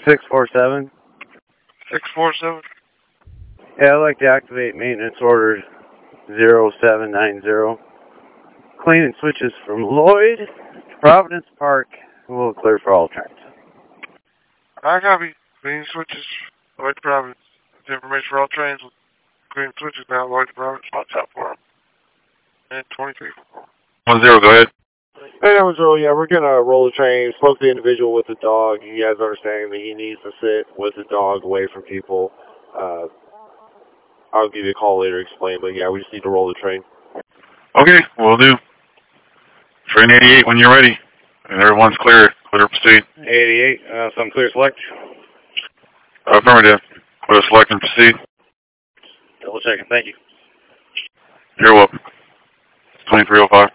647. 647? Yeah, I'd like to activate maintenance order 0790. Cleaning switches from Lloyd to Providence Park. We'll clear for all trains. I copy. Clean switches. Lloyd to Providence. The information for all trains. Clean switches now. Lloyd to Providence. Watch out for them. And 23. 10, go ahead. Hey, that was early. Yeah, we're going to roll the train. Spoke to the individual with the dog. He has understanding that he needs to sit with the dog away from people. I'll give you a call later to explain, but yeah, we just need to roll the train. Okay, will do. Train 88 when you're ready. And everyone's clear. Clear to proceed. 88, some clear select. Affirmative. Clear to select and proceed. Double checking, thank you. You're welcome. 2305.